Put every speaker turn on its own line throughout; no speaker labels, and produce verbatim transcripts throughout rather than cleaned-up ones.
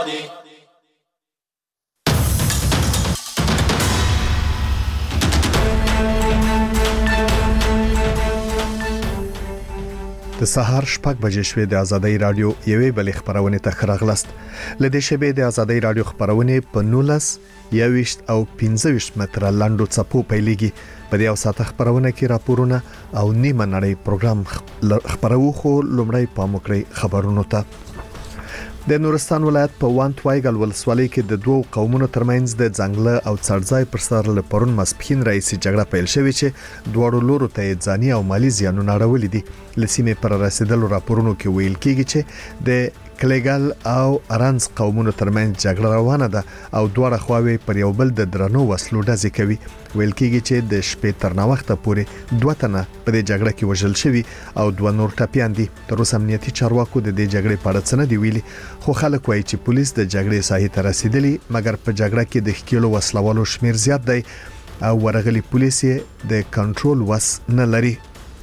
د سهار شپږ بجې شوې د آزادۍ رادیو یوې بلې خبرونه ته خراغلست. لدې شبې د آزادۍ رادیو خبرونه په نولس یويشت او پنځه ویشت متره لاندو څپو پیلېږي. په دې او ساته خبرونه کې راپورونه او نیمه نړۍ پروګرام خبرو خو لومړی پاموکړی خبرونو ته. د نورستان ولایت په وانت وایګل ولسوالۍ کې د دوو قومونو ترمنځ د ځنګله او څړځای پر سر له پرون مسپخین رئیسي جګړه پیل شوې چې دواړو لورو ته ځاني او مالی زیانونه راوړي دي. لسیمه پر رسیدلو راپورونو کې ویل کېږي چې د کلیګل او ارانز قومونو ترمنځ جګړه روانه ده او دواړه خواوې پر یو بل د درنو وسلو ډزې کوي. ویل کېږي چې د شپې تر ناوخته پورې دوه تنه په دې جګړه کې وژل شوي او دوه نور ټپيان دي. تر اوسه امنیتي چارواکو د دې جګړې په اړه څه نه دی ویلي، خو خلک وایي چې پولیس د جګړې ساحې ته رسیدلي، مګر په جګړه کې د ښکېلو وسلوالو شمیر زیات دی او ورغلي پولیس د کنټرول وس نه لري.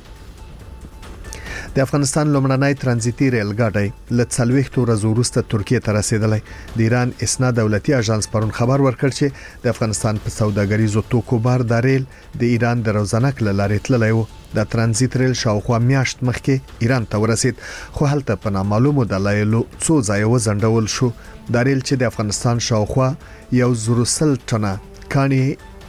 د افغانستان لومړنی ترانزیتي ریل ګاډی له څلوېښت ورځې وروسته ترکیه ته رسیدلی. د ایران اسنا دولتي اژانس پرون خبر ورکړ چې د افغانستان په سوداګریزو توکو بار د ریل د ایران د روزنک له لارې تللی و. د ترانزیت ریل شاوخوا میاشت مخکې ایران ته ورسید، خو هلته په نامعلومو دلایلو څو ځایه وځنډول شو. دا ریل چې د افغانستان شاوخوا یو زر سل ټنه کانی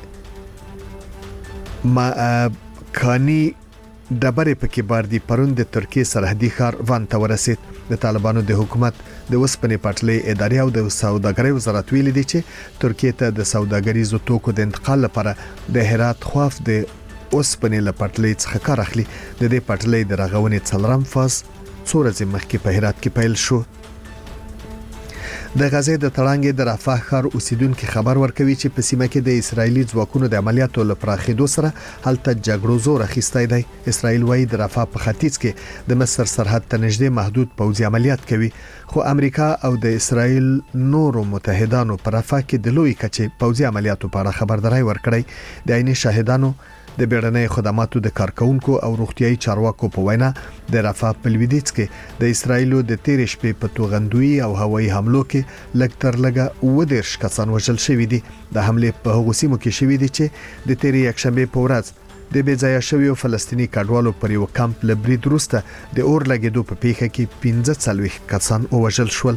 ما کانی ډبرې پکې بار دي پرون د ترکیه سرحدي ښار وان ته ورسید. د طالبانو د حکومت د وسپنې پټلۍ ادارې او د سوداګرۍ وزارت ویلي دي چې ترکیه ته د سوداګریزو توکو د انتقال لپاره د هرات خواف د وسپنې لپټلۍ څخه کار اخلي. د دې پټلۍ د رغونې څلورم فاز څو ورځې مخکې په هرات کې پیل شو. د غزې د تړانګې د رفح ښار اوسیدونکو خبر ورکوي چې په سیمه کې د اسرایلی ځواکونو د عملیاتو لپاره خېدو سره هلته جګړو زور اخیستی دی. اسرایل وايي د رفح په ختیځ کې د مصر سرحد ته نږدې محدود پوځي عملیات کوي، خو امریکا او د اسرایل نورو متحدانو په رفح کې د لوی کچې پوځي عملیاتو په اړه خبرداري ورکړی. د عیني شاهدانو د بیړنۍ خدماتو د کارکونکو او روغتيایي چارواکو په وینا د رفح په لویدیځ کې د اسرایلو د تیر شپې په توغندوی او هوایي حملو کې لږ تر لږه اووه دېرش کسان وژل شوي دي. د حملې په هغو سیمو کې شوي دي چې د تیر یکشنبه په ورځ د بې ځایه شویو فلسطیني کډوالو پر یو کمپ له برید وروسته د اور لګېدو په پیښه کې پنځه څلوېښت کسان وژل شول.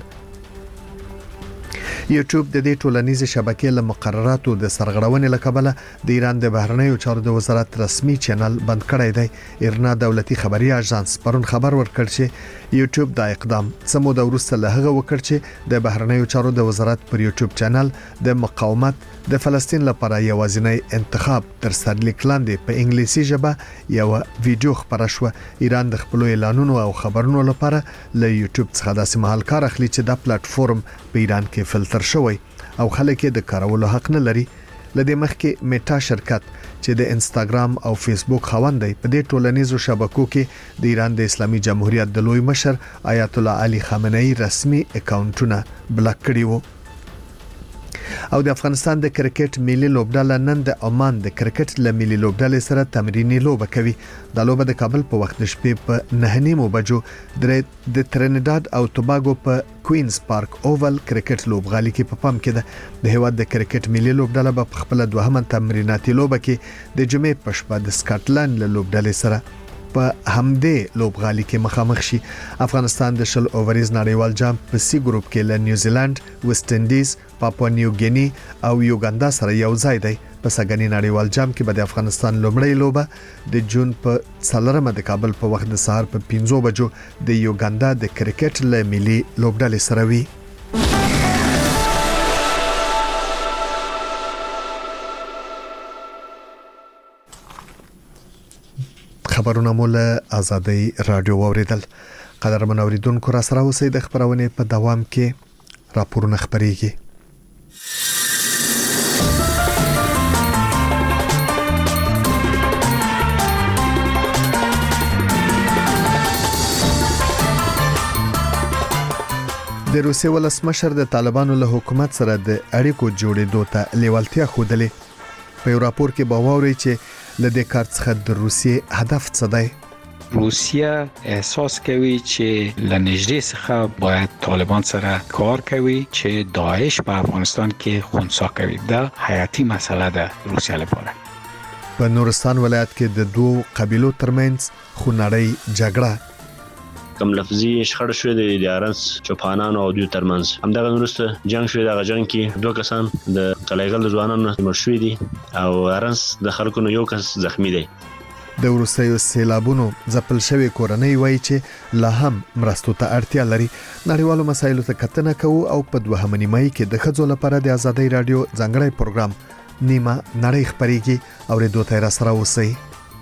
یوټیوب د دې ټولنیزې شبکې له مقرراتو د سرغړونې لکبله د ایران د بهرنیو چارو د وزارت رسمي چینل بند کړی دی. ایرنا دولتي خبري اژانس پرون خبر ورکړ چې یوټیوب دا اقدام سمو د وروسته له هغه وکړ چې د بهرنیو چارو د وزارت پر یوټیوب چینل د مقاومت د فلسطین لپاره یوازینی انتخاب تر سرلیک لاندې په انګلیسي ژبه یو ویډیو خبره شو. ایران د خپل اعلانونو او خبرونو لپاره له یوټیوب څخه داسې مهال کار اخلي چې دا پلیټ فورم په ایران کې فلټر شوی او خلک د کارولو حق نه لري. لدې مخکې میټا شرکت چې د انستګرام او فیسبوک خاوند دی په دې ټولنیزو شبکو کې د ایران د اسلامي جمهوریت د لوی مشر آیت الله علي خامنه‌ای رسمي اکاونټونه بلاک کړي وو. او د افغانستان د کرکټ ملي لوبډله نن د عمان د کرکټ له ملي لوبډلې سره تمرینی لوبه کوي. د لوبه د کابل په وخت د شپې په نه نیمو بجو د ترینیداد او توباګو په کوینز پارک اوول کرکټ لوبغالي کې په پام کې ده. د هیواد د کرکټ ملي لوبډله په خپل دوهمه تمریناتي لوبه کې د جمعې په شپه د سکاټلند له لوبډلې سره په همدې لوبغالي کې مخامخ شي. افغانستان د شل اووریز نړیوال جام په سی ګروپ کې له نیوزیلند، ویسټ انډیز، پاپوا نیو ګینی او یوګاندا سره یو ځای دی. په سګنی نړیوال جام کې به د افغانستان لومړی لوبه د جون په څلورمه د کابل په وخت د سهار په پنځو بجو د یوګاندا د کرکټ له ملي لوبډلې سره وي. خبرونه مول آزادۍ رادیو اوریدل. قدرمن اوریدونکو را سره اوسئ. د خبرونه په دوام کې راپورونه خبريږي. د روسیې ولسمشر د طالبانو له حکومت سره د اړیکو جوړېدو ته لیوالتیا ښودلې. په یو راپور کې باوري چې لدې کار څخه د روسیې هدف څه دی.
روسیه احساس کوي چې لنیجری څخه باید طالبان سره کار کوي چې داعش په افغانستان کې خنثی کوي. دا حیاتي مسله ده روسیه لپاره.
په نورستان ولایت کې د دوو قبیلو ترمنځ خونړۍ جګړه
کوم لفظي شخړه شوې د ارنس چوپانانو او دوی ترمنځ. همدغه وروسته جنگ شوې. دغه جنگ کې دوه کسان د قلعهګل ځوانانو مړ شوي دي او ارنس د خلکو نو یو کس زخمی دی.
د وروستیو سیلابونو ځپل شوی کورنۍ وایي چې لا هم مرستو ته اړتیا لري. نړیوالو مسایلو ته کتنه کوو او په دوهمه نیمایي کې د ښځو لپاره د ازادۍ رادیو ځانګړی پروګرام نیمه نړۍ خپرېږي. اورېدو ته را سره اوسئ.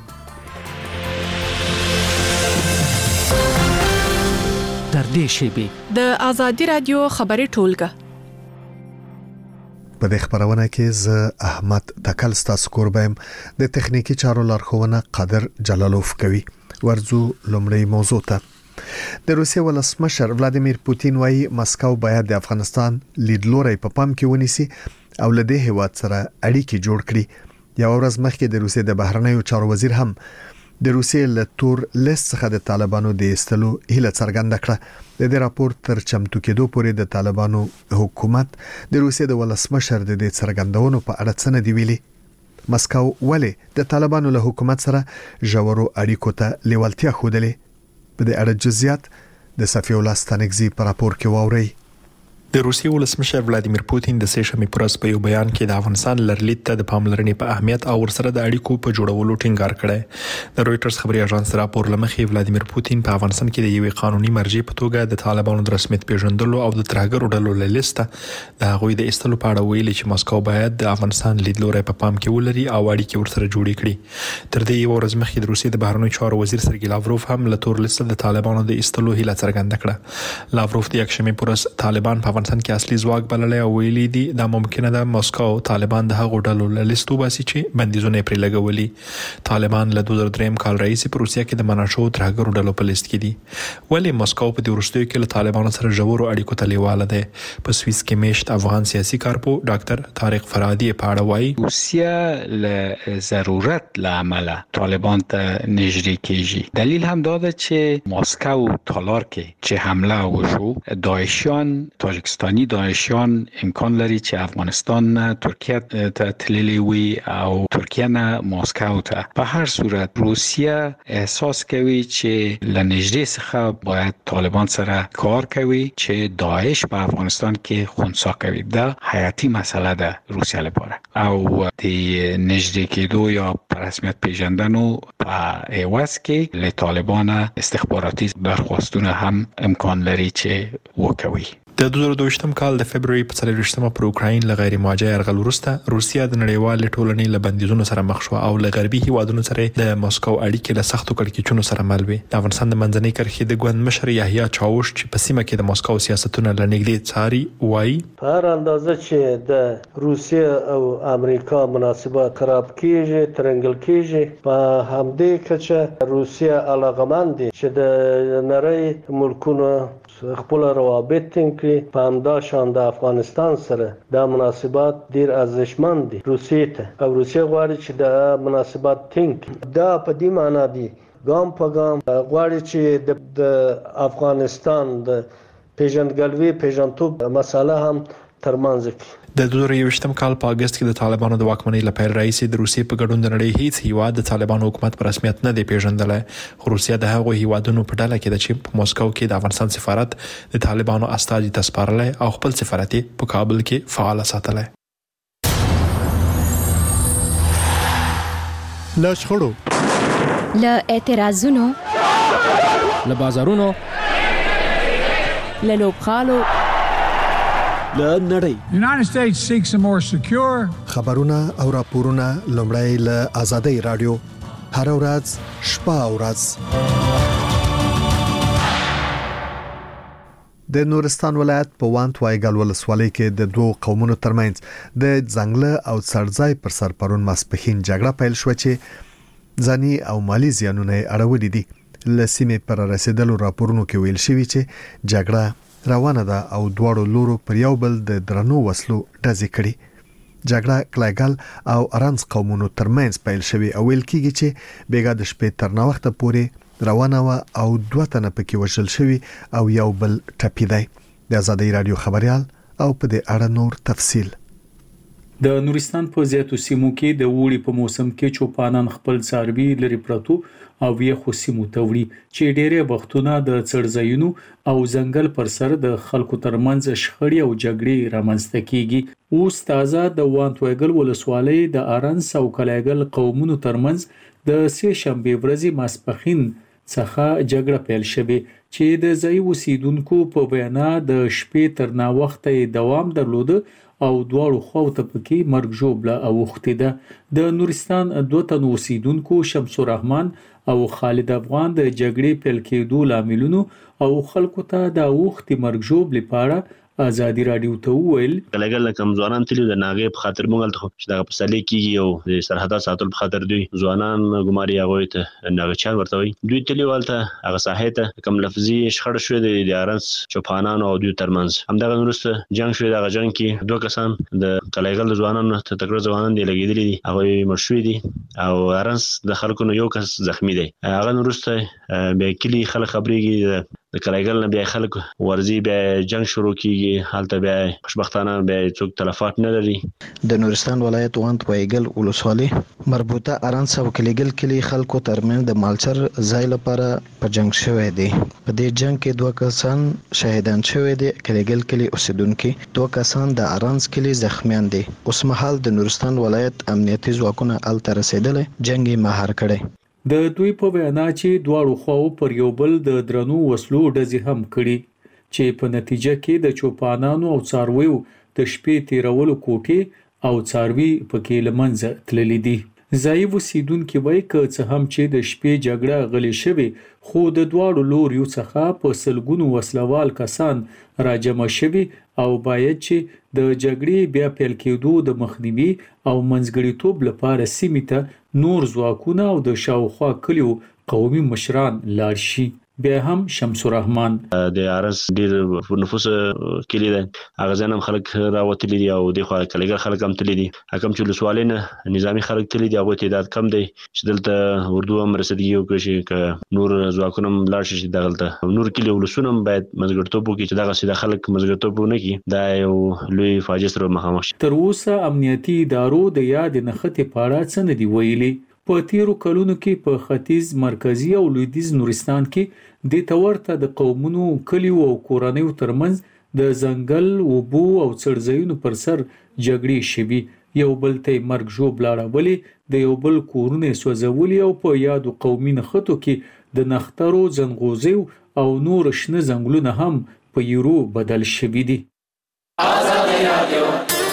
تر دې شیبې
د ازادي رادیو خبري ټولګه
په دې خبرونه کې ز احمد تکل ستاسو کوربم د تخنیکی چارو لارښوونه قادر جلالوف کوي. ورزو لومړی موضوع ته. د روسیې ولسمشر ولادیمیر پوتین وايي مسکو باید د افغانستان لیدلوري په پام کې ونیسي او له دې هیواد سره اړیکې جوړ کړي. یو ورځ مخکې د روسیې د بهرنیو چارو وزیر هم د روسیې له تور لیست څخه د طالبانو د ایستلو هیله څرګنده کړه. د دې راپور تر چمتو کېدو پورې د طالبانو حکومت د روسیې د ولسمشر د دې څرګندونو په اړه څه نه دی ویلي. مسکو ولې د طالبانو له حکومت سره ژورو اړیکو ته لیوالتیا ښودلې؟ په دې اړه جزئیات د صفی الله ستانکزي په راپور کې واورئ.
د روسیې ولسمشر ولادیمیر پوتین د سه شنبې پر ورځ په یو بیان کې د افغانستان لرلید ته د پاملرنې په اهمیت او ورسره د اړیکو په جوړولو ټینګار کړی. د رويټرز خبري اژانس راپور لمخې ولادیمیر پوتین په افغانستان کې د یوې قانوني مرجع په توګه د طالبانو د رسمیت پیژندلو او د ترهګرو ډلو له لیسته د هغوی د ایستلو په اړه ویلي چې مسکو باید د افغانستان لیدلوري په پام کې ولري او اړیکې ورسره جوړې کړي. تر دې یو ورځ مخکې د روسیې د بهرنیو چارو وزیر سرګی لاوروف هم له تور لیسته د طالبانو د ایستلو هیله څرګنده کړه. لاوروف د یک شنبې پر ورځ طالبان په افغانستان کې اصلي ځواک بللی او ویلي دي دا ممکنه ده مسکو طالبان د هغو ډلو له لیستو باسي چې بندیزونه پرې لګولي. طالبان له دوه زره درې کال راهیسې په روسیه کې د مناشو ترهګرو ډلو په لیست کې دي. ولې مسکو په دې وروستیو کې له طالبانو سره ژورو اړیکو ته لیواله ده؟ په سویس کې میشت افغان سیاسي کارپو ډاکټر طارق فرادی په اړه وایي
روسیه له ضرورت له عمله طالبان ته نږدې کیږي. دلیل هم دا ده چې مسکو تالار کې چې حمله وشو داعشیان تاجکستانی داعشیان امکان لري چې افغانستان نه ترکیه ته تللی وي او ترکیه نه مسکو ته. په هر صورت روسیه احساس کوي چې لنیجری څخه باید طالبان سره کار کوي چې داعش په افغانستان کې خنثی کوي. دا حیاتي مسله ده روسیه لپاره او د نږدې کېدو یا په رسمیت پیژندنو په عوض کې له طالبان استخباراتي درخواستونه هم امکان لري چې وکوي.
د دوه زره دوه کال د فبرवरी په څلوېښتمه پر اوکراین له غیر مواجه یرغل وروسته روسیه د نړیوال ټولنې له بندیزونو سره مخ شو او له غربي هیوادونو سره د مسکو اړیکې له سختو کړکېچونو سره مل وي. د افغانستان د منځنۍ کرښې د ګوند مشر یحیی چاوش چې په سیمه کې د مسکو سیاستونه له نږدې څاري وایي
په هر اندازه چې د روسیه او امریکا مناسبات خراب کیږي ترنګل کیږي په همدې کچه روسیه علاقمند دي چې د نړۍ ملکونو خپل روابط ټینګ کړي. په همدا شان د افغانستان سره د مناسبات ډیر ارزښتمن دي روسیې ته او روسیه غواړي چې د مناسبات ټینګ دا په دې معنی دي ګام په ګام غواړي چې د افغانستان د پیژندګلوي پیژندتوب مسله هم ترمنځ کې
د دوه زره یوویشتم کال په اگست کې د طالبانو د واکمنۍ لپاره رئیس د روسیې په ګډون د نړۍ هیڅ هیواد د طالبانو حکومت په رسمیت نه دی پیژندلی. خو روسیه د هغو هیوادونو په ډله کې ده چې په مسکو کې د افغانستان سفارت د طالبانو استازي ته سپارلی او خپل سفارت په کابل کې فعال ساتلی.
له شخړو
له اعتراضونو
له بازارونو
له لوبغالو
له نړۍ
The United States seeks a more secure
خبرونه او راپورونه لومړی له ازادۍ رادیو هر ورځ شپه او ورځ. د نورستان ولایت په وانت وایګل ولسوالۍ کې د دوه قومونو ترمنځ د ځنګله او څړځای پر سر پرون ماسپښین جګړه پیل شو چې ځاني او مالی زیانونه اړولې دي. لسیمه پر رسیدلو راپورونو کې ویل شوی چې جګړه روانه ده او دواړو لورو پر یو بل د درنو وسلو ډزې کړي. جګړه کلایګل او ارانس قومونو ترمنځ پیل شوی او ویل کیږي چې بیګا د شپې تر ناوخته پورې روانه و او دوه تنه پکې وژل شوي او یو بل ټپي دی. د آزادۍ رادیو خبريال او په دې اړه نور تفصيل.
د نورستان په زیاتو سیمو کې د وړي په موسم کې چوپانان خپل څاروي لري پرتو او یې خصيمو توړي چې ډېرې وختونه د څړځایونو او ځنګل پر سر د خلکو ترمنځ شخړې او جګړې رامنځته کیږي. اوس تازه د وانتویګل ولسوالۍ د ارنس او کلیګل قومونو ترمنځ د سې شنبه ورځې ماسپخین څخه جګړه پیل شوه چې د ځای اوسیدونکو په بیان د شپې تر نا وخته دوام درلود او دواړو خواو ته پکې مرګ ژوبله او وختي ده. د نورستان دوه تن اوسیدونکو شمس الرحمن او خالد افغان د جګړې پیل کېدو لاملونو او خلکو ته د وختي مرګ ژوبلې پاړه آزادي رادیو ته ویل
کلیګل کم ځوانان تللی د ناغې په خاطر مونږ ته چې دا په سالي کېږي او د سرحدات ساتل په خاطر دوی ځوانان ګماري هغه ته ناغچان ورته وي دوی تللی والته هغه ساحه ته کم لفظي شخړه شوې د ارنس چوپانان او دوی ترمنځ همدغه نورسته جنگ شوې دغه جنگ کې دوه کسان د کلیګل ځوانانو ته تکړه ځوانان دی لګیدلي دي هغه مرشوي دي او ارنس د خلکو نو یو کس زخمی دی هغه نورسته به کلی خلک خبريږي د کلیګل نه بیا خلک ورزي بیا جنگ شروع کیږي حالت بیا خوشبختانه بیا څوک تلفات نه لري.
د نورستان ولایت وانت وایګل ولسوالۍ مربوطه ارنس او کلیګل کلی خلکو ترمن د مالچر ځای لپاره په جنگ شوې دي. په دې جنگ کې دوه کسان شهیدان شوې دي. کلیګل کلی اوسیدونکو دوه کسان د ارنس کلی زخمیان دي. اوس مهال د نورستان ولایت امنیتي ځواکونه ال تر رسیدل جنگي مهار کړي.
د دوی په بیان چې دواړو خواو پر یو بل د درنو وسلو ډزې هم کړي چې په نتیجه کې د چوپانانو او څارویو د شپې تیرولو کوټې او څاروي پکې لمنځه تللي دي. ځای اوسیدونکو وایي که څه هم چې د شپې جګړه غلې شوې خو د دواړو لوریو څخه په سلګونو وسلوال کسان راجمع شوي او باید چې د جګړې بیا پیل کېدو د مخنیوي او منځګړیتوب لپاره سیمې ته نور ځواکونه او د شاوخوا کلیو قومي مشران لاړ شي. بیا هم شمس الرحمن
د ارنس ډیر نفوس کلی ده هغه ځنم خلک راوتلي دي او د خو کلیګل خلک هم تللي دي حکم چې لسوالینه نظامی خلک تللي دي هغه تعداد کم دی چې دلته اردو هم رسیدګي وکړي ک نور ځواکونه لاړ شي دغلته نور کلی ولسونه باید مزګرتوب وکړي چې دغه سیده خلک مزګرتوب نه کوي دا یو لوی فاجعه سره مخامخ شي.
تر اوسه امنیتي ادارو د یاد نخښتې پاړه څه نه دی ویلي. په تیرو کلونو کې په ختیځ مرکزی او لویدیځ نورستان کې د تورته د قومونو کلیو او کورنیو ترمنځ د ځنګل وبو او څړځایونو پر سر جګړې شوي یو بل ته مرګ ژوب لاړولې د یو بل کورونه سوځولي او په یادو قومي نښتو کې د نخترو ځنغوزیو او نور شنه ځنګلونه هم په یورو بدل شوي دي.
آزادۍ رادیو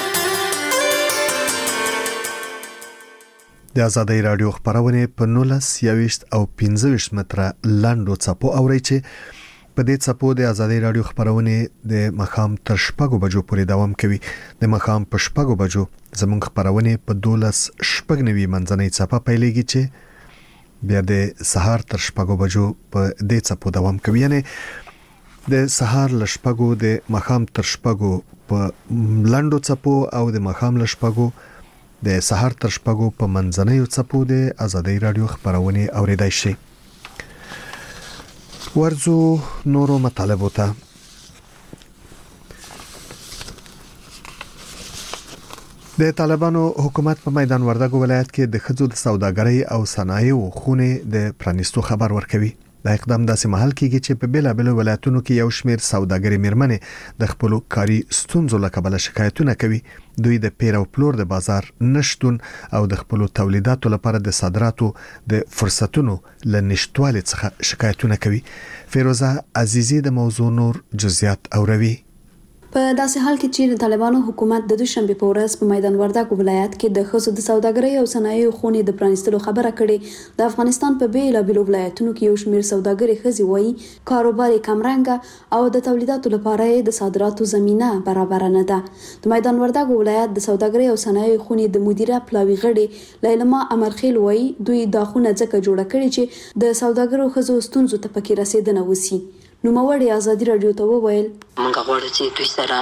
د آزادۍ رادیو خبرونه په نولس یويشت او پنځه ویشت متره لاندو چپو اوري چې په دې چپو د آزادۍ رادیو خبرونه د مخام تر شپږو بجو پورې دوام کوي. د مخام په شپږو بجو زموږ خبرونه په دولس شپږ نوي منځنۍ چپه پیلېږي چې بیا د سهار تر شپږو بجو په دې چپو دوام کوي. یعنی د سهار ل شپږو د مخام تر شپږو په لاندو چپو او د مخام ل شپږو د سهار تر شپږو په منځنۍ چپو د آزادۍ رادیو خبرونه اوریدای شي. ورزو نورو مطالبو ته د طالبانو حکومت په میدان وردګو ولایت کې د خځو د سوداګرۍ او صنایعو خونه د پرانیستو خبر ورکوي. دا اقدام داسې محل کېږي چې په بیلابل ولایتونو کې یو شمېر سوداګري میرمنې د خپل کاري ستونزو له کبله شکایتونه کوي. دوی د پیر او پلور د بازار نشټون او د خپل تولیداتو لپاره د صادراتو د فرصتونو له نشټوالي څخه شکایتونه کوي. فیروزه عزیزی د موضوع نور جزئیات اوروي.
په داسې حال کې چې طالبانو حکومت د دوشنبه په ورځ په میدان وردګ ولایت کې د خصوصي د سوداګرۍ او صنایعو خونې د پرانیستلو خبره کړې. د افغانستان په بیلابل ولایتونو کې یو شمېر سوداګري خزي وایي کاروبار کمرنګ او د تولیداتو لپاره د صادراتو زمينه برابر نه ده. د میدان وردګ ولایت د سوداګرۍ او صنایعو خونې د مدیره پلاوی غړي لیلما امرخیل وایي دوی دا خونه ځکه جوړه کړې چې د سوداګرو خزو ستونزو ته پکې رسیدنه وسی. نوموړي ازادي رادیو ته وویل
موږ غواړو چې دوی سره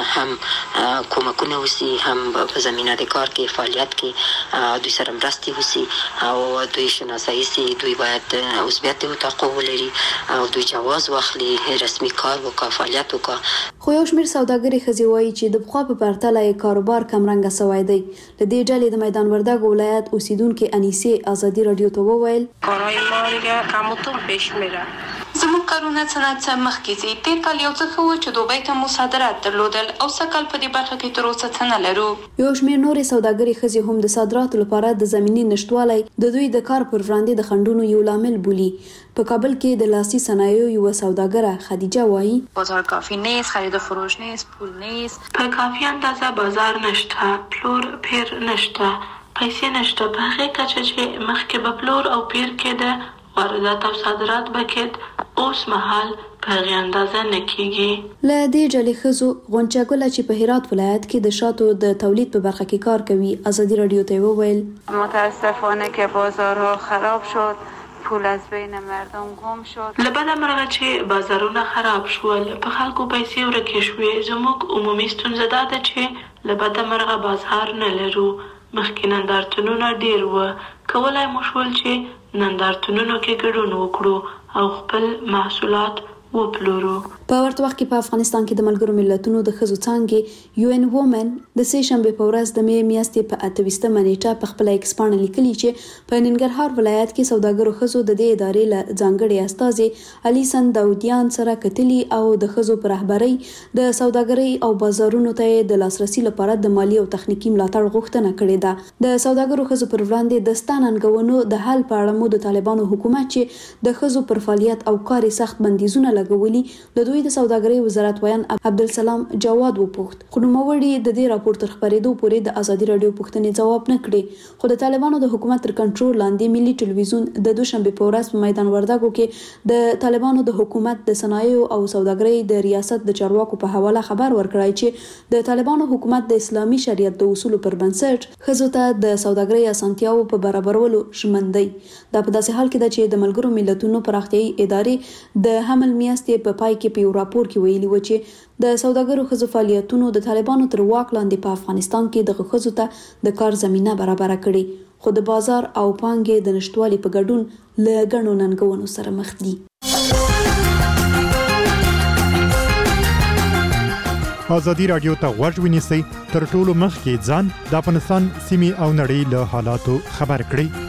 هم کومکونه وسی هم په زمينه د کار کې فعالیت کې دوی سره مرستې وسی او دوی شناسایی سي دوی باید عضویت او تحقق ولري او دوی جواز واخلي رسمي کار وکړي فعالیت وکړي.
خو یو شمېر سوداګري ښځې وایي چې د پخوا په پرتله یې کاروبار کمرنګه سوی دی. له دې ډلې د میدان وردګ ولایت اوسیدونکو انیسې ازادي رادیو ته وویل
کارهای ما دیگه کمتون پیش میره.
زموږ کارونه صنعت څخه مخکې ځي. تیر کال یو څه ښه و چې دوبۍ ته مو صادرات درلودل او سږ کال په دې برخه کې تر اوسه څه نه لرو.
یو شمېر نورې سوداګري ښځې هم د صادراتو لپاره د زمینې نشتوالی د دوی د کار پر وړاندې د خنډونو یو لامل بولي. په کابل کې د لاسي صنایعو یو سوداګره خدیجه وایي
بازار کافی نیست، خرید و فروش نیست، پول نیست.
په کافی اندازه بازار نشته، پلور پیر نشته، پیسې نشته. په هغې کچه چې مخکې به پلور او پیر کېده واردات او صادرات بکید اوس مهال په هغې اندازه نه کېږي.
له دې ډلې ښځو غونچه ګله چې په هرات ولایت کې د شاتو د تولید په برخه کې کار کوي ازادي رادیو ته وویل
متاسفانه که بازارها خراب شد پول از بین مردم گم شد.
له بده مرغه چې بازارونه خراب شول په خلکو پیسې ورکې شوې. زموږ عمومي ستونزه دا ده چې له بده مرغه بازار نه لرو. مخکې نندارتونونه ډېر وو، کولای مو شول چې نندارتونونو کې ګډون وکړو او خپل محصولات وپلورو.
په ورته وخت کې په افغانستان کې د ملګرو ملتونو د ښځو څانګې یو ان وومن د سې شنبې په ورځ د مې میاشتې په اته ویشتمه نیټه په خپله ایکس پاڼه لیکلي چې په ننګرهار ولایت کې سوداګرو ښځو د دې ادارې له ځانګړي استازي الیسن داودیان سره کتلي او د ښځو په رهبرۍ د سوداګرۍ او بازارونو ته د لاسرسي لپاره د مالی او تخنیکي ملاتړ غوښتنه کړې ده. د سوداګرو ښځو پر وړاندې د ستا ننګونو د حل په اړه مو د طالبانو حکومت چې د ښځو پر فعالیت او کار سخت بندیزونه لګولي د دوی د سوداګرۍ وزارت ویان عبدالسلام جواد وپوښت. خو نوموړي د دې راپور تر خپرېدو پورې د ازادي رادیو پوښتنې ځواب نه کړې. خو د طالبانو د حکومت تر کنټرول لاندې ملي ټلویزیون د دوشنبې په ورځ په میدان وردګو کې د طالبانو د حکومت د صنایعو او سوداګرۍ د ریاست د چارواکو په حواله خبر ورکړی چې د طالبانو حکومت د اسلامي شریعت د اصولو پر بنسټ ښځو ته د سوداګرۍ اسانتیاوو په برابرولو ژمن دی. دا په داسې حال کې ده چې د ملګرو ملتونو پراختیایي ادارې د حمل میاشتې په پای کې په یو راپور کې ویلي و چې د سوداګرو ښځو فعالیتونو د طالبانو تر واک لاندې په افغانستان کې دغه ښځو ته د کار زمینه برابره کړې. خو د بازار او پانګې د نشټوالي په ګډون له ګڼو ننګونو سره مخ دي.
ازادي رادیو ته غوږ ونیسئ تر ټولو مخکې ځان د افغانستان سیمې او نړۍ له حالاتو خبر کړئ.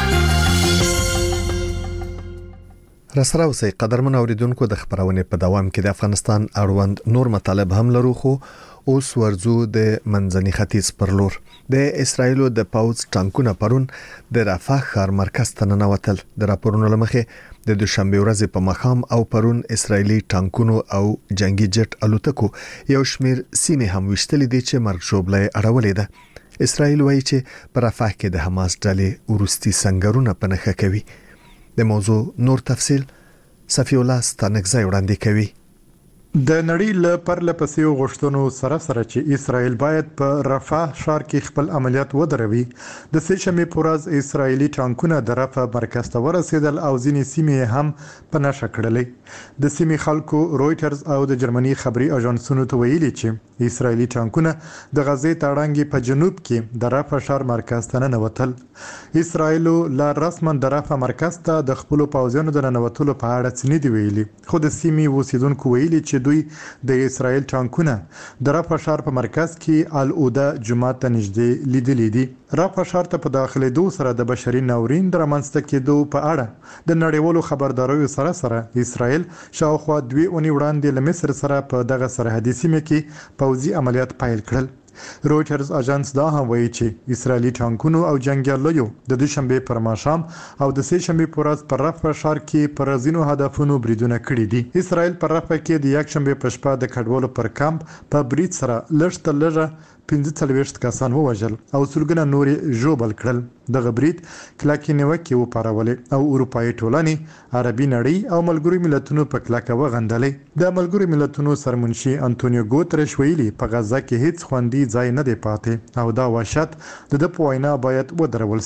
رسره اوسئ قدرمن اوریدونکو. د خبرونې په دوام کې د افغانستان اړوند نور مطالب هم لرو، خو اوس ورزو د منځني ختیځ پر لور. د اسرایلو د پاوز ټانکونه پرون د رفح ښار مرکز ته ننوتل. د راپورونو لمخې د دوشنبه ورځې په مخام او پرون اسرایلی ټانکونو او جنگي جټ الوتکو یو شمیر سیمې هم وشتلې دي چې مرګ شوبلې اړولې ده. اسرایل وایي چې په رفح کې د حماس ډلې ورستي سنگرونه په نښه کوي. د موضوع نور تفصيل صفی الله ستانکزی وړاندې کوي.
د نړۍ له پرلپسې غوښتنو سره سره چې اسرائیل باید په رفح ښار کې خپل عملیات ودروي، د سې شنبې په ورځ اسرایلی ټانکونه د رفح مرکز ته ورسېدل او ځینې سیمې هم په نښه کړلې. د سیمې خلکو رويټرز او د جرمني خبري اژانسونو ته ویلي چې اسرایلی ټانکونه د غزې تاړنګ په جنوب کې د رفح ښار مرکز ته ننوتل. اسرایل لا رسما د رفح مرکز ته د خپل پوځیانو د ننوتلو په اړه څه نه دی ویلي، خو د سیمې اوسیدونکو ویلي چې دوی د اسرایل ټانکونه د رفح ښار په مرکز کې العوده جماعت ته نږدې لیدلې دي. رفح ښار ته په داخلېدو سره د بشري ناورین د رامنځته کېدو په اړه د نړیوالو خبرداریو سره سره اسرایل شاوخوا دوی اونۍ وړاندې له مصر سره په دغه سرحدي سیمه کې پوځي عملیات پیل کړل. رويټرز اژانس دا هم وایي چې اسرایلی ټانکونو او جنگیالیو د دوشنبه پر ماښام او د سې شنبه پر ورځ پر رفح ښار کې پر ځینو هدفونو بریدونه کړي دي. اسرایل پر رفح کې د یک شنبه په شپه د کډوالو پر کمپ په برید سره لږ تر لږه پنځه څلوېښت کسان ووژل او سلګونه نورې ژوبل کړل. دغه برید کلکې نیوکې وپارولې او اروپایي ټولنې، عربي نړۍ او ملګرو ملتونو په کلکه وغندلې. د ملګرو ملتونو سرمنشي انټونیو ګوتریش ویلي په غزه کې هیڅ خوندي ځای نه دی پاتې او دا وحشت د د په وینا باید ودرول شي.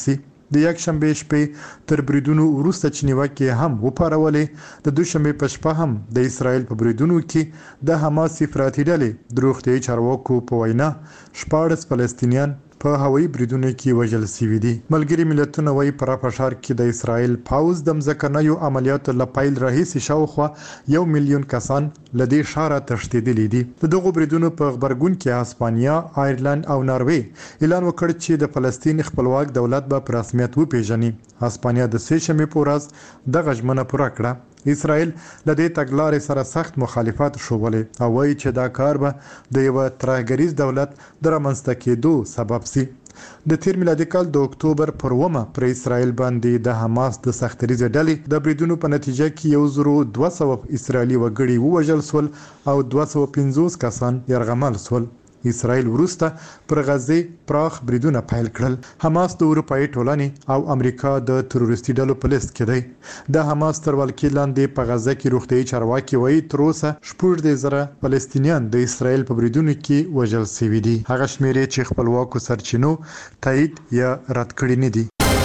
د یک شنبه شپې تر بریدونو وروسته چې نیوکې هم وپارولې. د دوشنبه په شپه هم د اسرائیل په بریدونو کې د حماس افراطي ډلې د روغتیايي چارواکو په وینا شپاړس فلسطینیان په هوایي بریدونو کې وژل شوي دي. ملګري ملتونه وايي په رفح ښار کې د اسرائیل پوځ د ځمکنیو عملیاتو له پیل راهیسې شاوخوا یو میلیون کسان له دې ښاره تښتېدلي دي. د دغو بریدونو په غبرګون کې هسپانیا، آیرلند او ناروې اعلان وکړ چې د فلسطین خپلواک دولت به په رسمیت وپیژني. هسپانیا د سې شنبې په ورځ دغه ژمنه پوره کړه. اسرائیل له دې تګلارې سره سخت مخالفت ښودلی او وایي چې دا کار به د یوه ترهګریز دولت د رامنځته کېدو سبب سي. د تیر میلادي کال د اکتوبر پر اوومه پر اسرائیل باندې د حماس د سختریزې ډلې د بریدونو په نتیجه کې یو زرو دوه سوه اسرائیلي وګړي ووژل شول او دوه سوه پنځوس کسان یرغمل شول. اسرائیل وروسته پر غزه پراخ بریدونه پیل کړل. حماس د اروپאי ټولنې او امریکا د تروریستي ډلو په لیست کې دی. د حماس تر ولکې لاندې په غزه کې روغتیايي چارواکي وایي تر اوسه شپږ دېرش زره فلسطینیان د اسرائیل په بریدونو کې وژل شوي دي. هغه شمیرې چې خپلواکو سرچینو تایید یا رد کړي نه دي.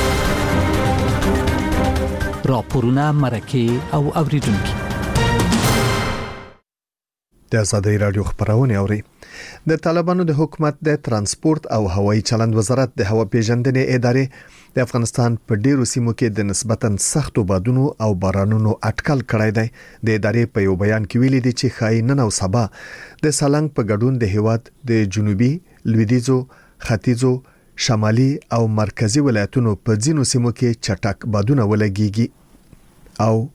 راپورونه، مرکې او اوریدونکي
د آزادۍ رادیو خبرونه اوري. د طالبانو د حکومت د ترانسپورت او هوایي چلند وزارت د هوا پیژندنې ادارې د افغانستان په ډیرو سیمو کې د نسبتاً سختو بادونو او بارانونو اټکل کړی دی. د ادارې په یو بیان کې ویلي دي چې ښایي نن او سبا د سالنګ په ګډون د هیواد د جنوبي، لویدیځو، ختیځو، شمالي او مرکزی ولایتونو په ځینو سیمو کې چټک بادونه ولګيږي او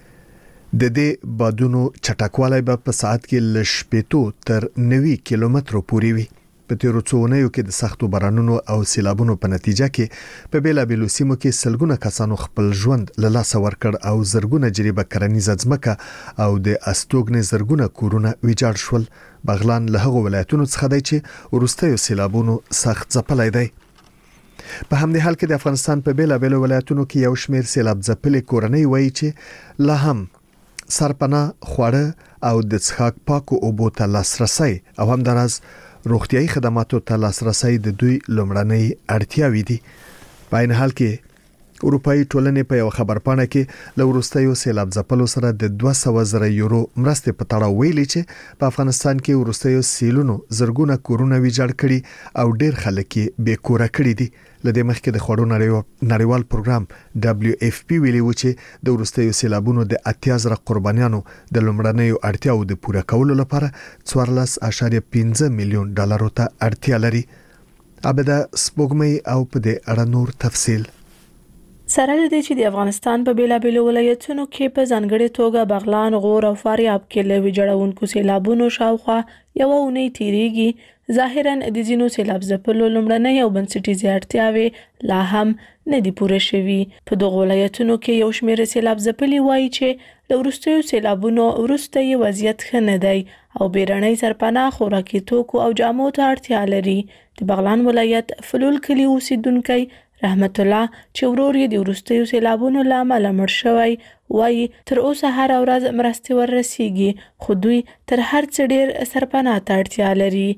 د دې بادونو چټکوالی به په ساعت کې ل شپېتو تر نوي کیلومترو پورې وي. په تیرو څو اونیو کې د سختو بارانونو او سیلابونو په نتیجه کې په بیلابیلو سیمو کې سلګونه کسانو خپل ژوند له لاسه ورکړ او زرګونه جریبه کرنیزه ځمکه او د استوګنې زرګونه کورونه ویجاړ شول. بغلان له هغو ولایتونو څخه دی چې وروستیو سیلابونو سخت ځپلی دی. په همدې حال کې د افغانستان په بیلابیلو ولایتونو کې یو شمېر سیلاب ځپلې کورنۍ وایي چې لا هم سرپناه، خواړه او د څښاک پاکو اوبو ته لاسرسي او همداراز روغتيایي خدماتو ته لاسرسي د دوی لومړنۍ اړتیاوې دي. په عین حال کې اروپאי ټولنې په یو خبرپاڼه کې له وروستیو سیلاب ځپلو سره د دوه سوه زره یورو مرستې په تړاو ویلي چې په افغانستان کې وروستیو سیلونو زرګونه کورونه ویجاړ کړي او ډیر خلک یې بې کوره کړي دي. لدې مخکې د خوړو نړیوال پروګرام دبليو اف پی ویلي و چې د وروستیو سیلابونو د اتیا زره قربانیانو د لومړنیو اړتیاو د پوره کولو لپاره څوارلس اعشاریه پنځه میلیون ډالرو ته اړتیا لري. ابدا سپوږمۍ او په دې اړه نور تفصیل.
سره دې چې د افغانستان په بیلابیلو ولایتونو کې په ځانګړي توګه بغلان، غور او فاریاب کې له ویجاړونکو سیلابونو شاوخوا یو اونۍ تیریږي. ظاهراً د ځینو سیلاب ځپلو لومړنۍ او بنسټیزې اړتیاوې لا هم نه دي پوره شوي. په دغو ولایتونو کې یو شمېر سیلاب ځپلي وایي چې له وروستیو سیلابونو وروسته یې وضعیت ښه نه دی او بیړنۍ سرپناه، خوراکي توکو او جامو ته اړتیا لري. د بغلان ولایت فلول کلي اوسیدونکی رحمت الله چې ورور یې د وروستیو سیلابونو له امله مړ شوی وایي تر اوسه هر ورځ مرستې وررسیږي خو دوی تر هر څه ډیر سرپناه ته اړتیا لري.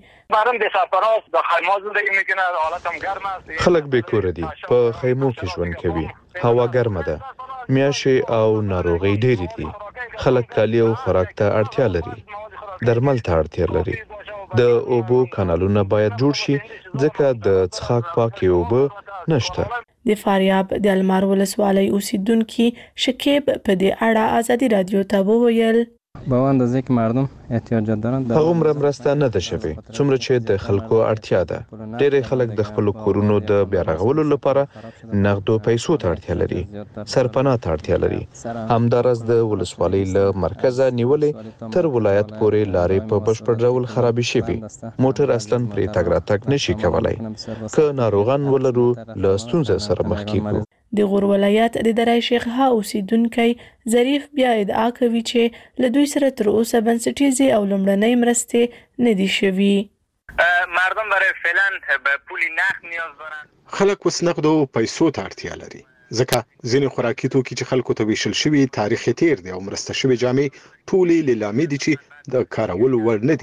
خلک به کور دي په خیمو کې ژوند کوي. هوا ګرمه ده، میاشې او ناروغي ډېری دي. خلک کالی او خوراک ته اړتیا لري، درمل ته اړتیا لري. د اوبو کانالونه باید جوړ شي ځکه د څښاک پاکې اوبه نشته.
د فاریاب د المار ولسوالۍ اوسیدونکي شکیب په دې اړه آزادي رادیو ته وویل
به اندازه که مردم احتیاجات دارند
هغومره مرسته نه ده شوې څومره چې د خلکو اړتیا ده. ډېری خلک د خپلو کورونو د بیا رغولو لپاره نغدو پیسو ته اړتیا لري، سرپناه ته اړتیا لري. همداراز د ولسوالۍ له مرکزه نیولې تر ولایت پورې لارې په بشپړ ډول خرابې شوي. موټر اصلا پرې تګ راتګ نشي کولای. که ناروغان ولرو له ستونزې سره مخ کیږو.
د غور ولایت د درای شیخ ها اوسیدونکي ظریف بیا ادعا کوي چې له دوی سره تر اوسه بنسټیزې او لومړنۍ مرستې نه دي شوي.
مردم برای فعلا به پول نقد نیاز دارن.
خلک اوس نقدو پیسو ته اړتیا لري ځکه ځینې خوراکي توکي چې خلکو ته ویشل شوي تاریخ تیر دی او مرسته شوي جامې ټولې لیلامې دي چې د کارولو وړ نه دي.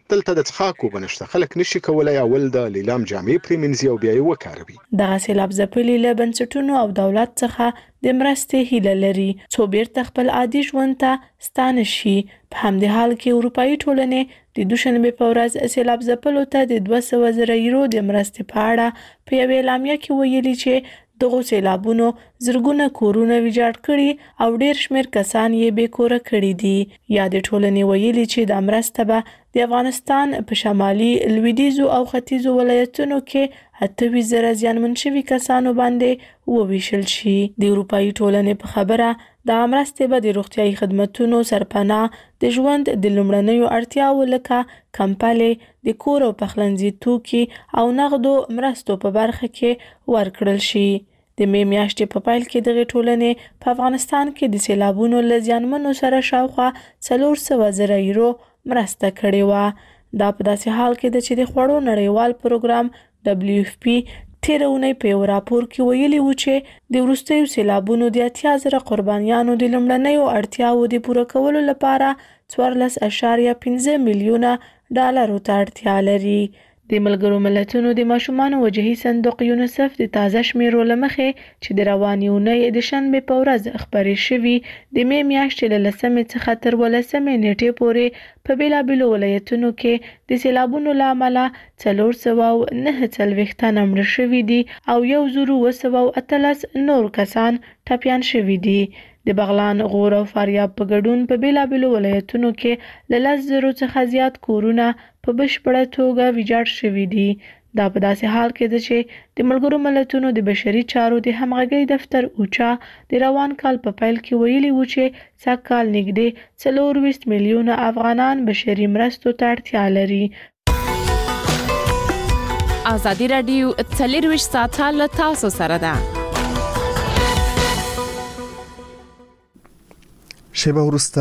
دلته د څښاکو بنشته، خلک نشي کولای اول د لیلام جامې پریمنځي او بیا یې وکاروي.
دغه سیلاب ځپلي له بنسټونو او دولت څخه د مرستې هیله لري څو بیرته خپل عادي ژوند ته ستانه شي. په همدې حال کې اروپایي ټولنې د دوشنبې په ورځ سیلاب ځپلو ته د دوه سوه زره یورو د مرستې په اړه په یوې اعلامیه کې ویلي چې دغو سیلابونو زرګونه کورونه ویجاړ کړي او ډیر شمیر کسان یې بې کوره کړي دي. یا د ټولنې ویلي چې دا مرسته به د افغانستان په شمالي، لویدیځو او ختیځو ولایتونو کې اته ویشت زره زیانمن شوي کسانو باندې وویشل شي. د اروپایي ټولنې په خبره دا مرستې به د روغتیايي خدمتونو سرپناه، د ژوند د لومړنیو اړتیاوو لکه کمپلې، د کور او پخلنځي توکي او نغدو مرستو په برخه کې ورکړل شي. د می میاشتې په پیل کې دغه ټولنې په افغانستان کې د سیلابونو له زیانمنو سره شاوخوا څلور سوه زره یورو مرسته کړې وه. دا په داسې حال کې ده چې د خوړو نړیوال پروګرام ډبلیو اف پی تېره اونۍ په یو راپور کې ویلي و چې د وروستیو سیلابونو د اتیا زره قربانیانو د لومړنیو اړتیاوو د پوره کولو لپاره څوارلس اعشاریه پنځه میلیونه ډالرو ته اړتیا لري. د ملګرو ملتونو د ماشومانو وجهي صندوق یونیسف د تازه شمیرو له مخې چې د روانې اونۍ د شنبې په ورځ خپرې شوي د می میاشتې له لسمې څخه تر ولسمې نیټې پورې په بېلابېلو ولایتونو کې د سیلابونو له امله څلور سوه او نهه څلوېښت تنه مړه شوي دي او یو زر اووه سوه او اتلس نور کسان ټپیان شوي دي. د بغلان، غور او فاریاب په ګډون په بېلابېلو ولایتونو کې له لس زرو څخه زیات کورونه په بشپړه توګه ویجاړ شوي دي. دا په داسې حال کې ده چې د ملګرو ملتونو د بشري چارو د همغږۍ دفتر اوچا د روان کال په پیل کې ویلي و چې سږکال نږدې څلور ویشت میلیونه افغانان بشري مرستو ته اړتیا لري.
ازادي راډیو څلرویشت ساعته له تاسو سره ده.
شیبه وروسته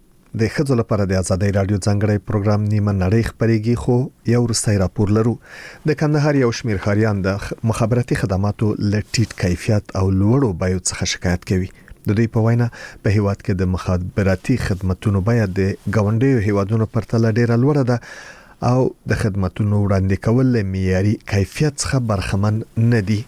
د ښځو لپاره د ازادي راډیو ځانګړی پروګرام نیمه نړۍ خبرېږي، خو یو وروستی راپور لرو. د کندهار یو شمېر ښاریان د مخابراتي خدماتو له ټیټ کیفیت او لوړو بیو څخه شکایت کوي. د دوی په وینا په هیواد کې د مخابراتي خدماتو بیه د ګاونډیو هیوادونو پرتله ډیره لوړه ده او د خدماتو وړاندې کول له معیاري کیفیت څخه برخمن نه دي.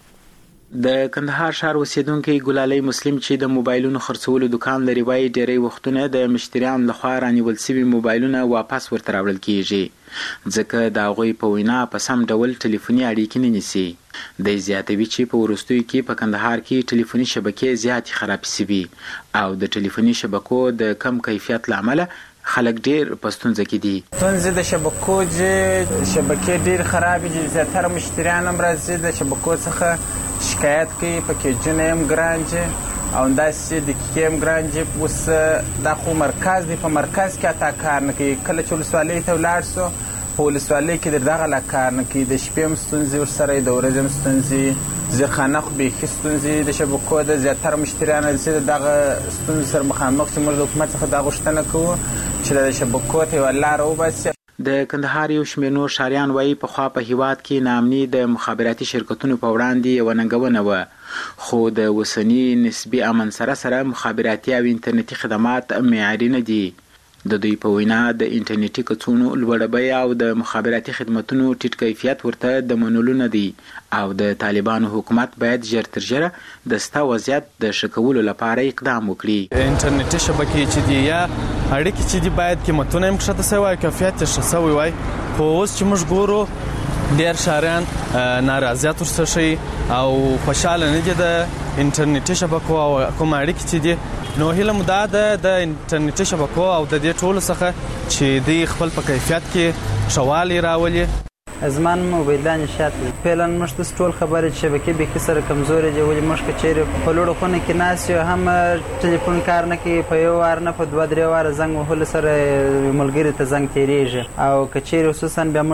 د کندهار ښار اوسیدونکو ګلالۍ مسلم چې د موبایلونو خرڅولو دکان لري وایي ډېری وختونه د مشتریانو لخوا رانیول شوي موبایلونه واپس ورته راوړل کیږي ځکه د هغوی په وینا په سم ډول ټلیفوني اړیکې نه نیسي. د زیاتوي چې په وروستیو کې په کندهار کې ټلیفوني شبکې زیاتې خراب شوي او د ټلیفوني شبکو د کم کیفیت له امله خلک ډیر په ستونزه کې دي.
ستونزې د شبکو چې شبکې ډیر خراب دي، زیاتره مشتریان هم راځي د شبکو څخه شکایت کوي، پکیجونه هم ګران دي او داسې دقیقې هم ګران دي. اوس دا خو مرکز دی، په مرکز کې اتا کار نه کوي. کله چې ولسوالۍ ته ولاړ سو په ولسوالۍ کې د دغه لا کار نه کوي. د شپې هم ستونزې ورسره، د ورځې هم ستونزې، زیرخانه خو بیخي ستونزې د شبکو د زیاتره مشتریان چې دغه ستونزې سره مخامخ چې موږ د حکومت څخه دا غوښتنه کوو چې د شبکو ته یوه لاره وباسي.
د کندهار یو شمېر نور ښاریان وایي پخوا په هیواد کې ناامني د مخابراتي شرکتونو په وړاندې یوه ننګونه وه، خو د اوسني نسبي امن سره سره مخابراتي او انټرنیټي خدمات معیاري نه دي. د دوی په وینا د انټرنیټي کڅوړو لوړه بیه او د مخابراتي خدماتو ټیټ کیفیت ورته د منلو نه دي او د طالبانو حکومت باید ژر تر ژره د ستا وضعیت د ښه کولو لپاره اقدام وکړي.
انټرنیټي شبکې چې دي یا اړیکې چې دي باید قیمتونه هم ښکته شوی وای، کیفیت یې ښه شوی وای. خو اوس چې موږ ګورو ډېر ښاریان نارضایت ورسره ښیي او خوشحاله نه دي د انټرنیټي شبکو او کوم اړیکې چې دي. نو هیله مو دا ده د انټرنیټي شبکو او د دې ټولو څخه چې دوی خپل په کیفیت کې ښه والی راولي.
زما نوم عبیدالله نشاط دی. فعلا موږ ته ټول خبره چې شبکې بیخي سره کمزورې دي، ولې موږ که چیرې په لوړو خونه کې ناست یو هم ټلیفون کار نه کوي، په یو وار نه په دوه درې واره زنګ وهلو سره ملګري ته زنګ تېرېږي او که چیرې خصوصا بیا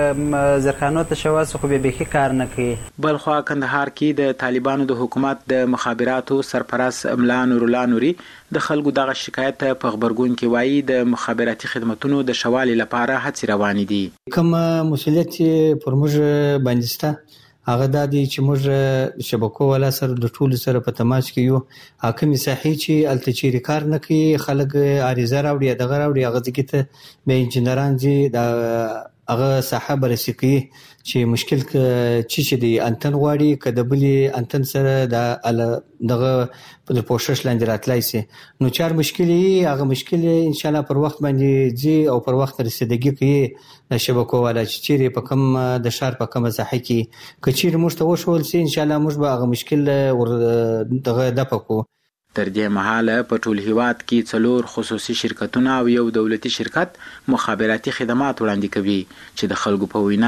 موږ زرخانو ته شواسو خو بیا بیخي کار نه کوي.
بل خوا کندهار کې د طالبانو د حکومت د مخابراتو سرپرست ملا نور الله نوري د خلکو دغه شکایت په خبرګون کې وایي د مخابراتي خدماتو د ښه والي لپاره هڅې روانې دي.
کوم مسؤلیت پر موږ باندې شته
هغه د دې چې موږ شبکو ولا سره د ټول سره په تماس کې یو حاکم صحي چې التچيري کار نه کوي خلک عریضه راوړي دغه راوړي هغه ځکه ته به انجنيران دي د هغه صاحب رسکی چې مشکل چې چې دی انتن غواړي کده بلی انتن سره د دغه په پوښښ لاندې راتلای شي نو چار مشکلې هغه مشکل ان شاء الله پر وخت باندې جی او پر وخت رسیدګي کوي شبکو ولا چې چیرې په کم د شار په کم ځای کې کچیر مشته وشول سي ان شاء الله موږ به هغه مشکل ور دغه د پکو
تر دې مهاله په ټول هیواد کې څلور خصوصي شرکتونه او یو دولتي شرکت مخابراتي خدمات وړاندې کوي چې د خلکو په وینا